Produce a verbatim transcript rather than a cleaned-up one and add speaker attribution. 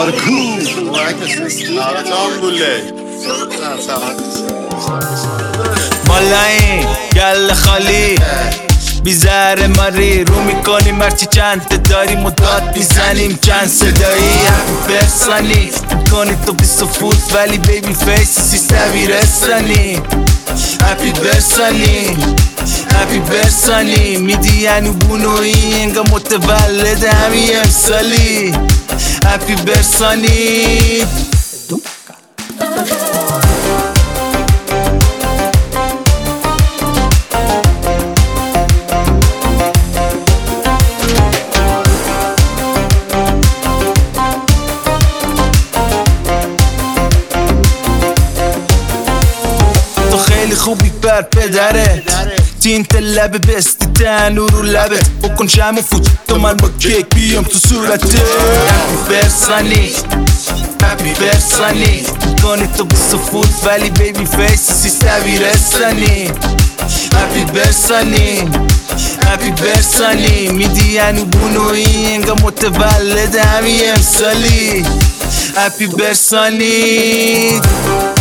Speaker 1: آرکو
Speaker 2: مالایی گل خالی بیزار ماری رو میکنیم مرچی چند داریم مداد میزنیم چند صدایی هپی برسانی میکنی تو بیست فوت ولی بیبی فیس سیستوی رسانی هپی برسانی هپی برسانی میدی یعنی بونوی انگا متولد همی امسالی هپی برسانی خیلی خوبی بر پدرت تینت لب بستی تنو رو لبت بکن شم و فوت تو من با کیک بیام تو صورتت هپی برسانی هپی برسانی کنی تو بیست فوت ولی بیبی فیس سیستوی رسانی هپی برسانی هپی برسانی میدی یعنی بونوی انگا متولد همی امسالی هپی برسانی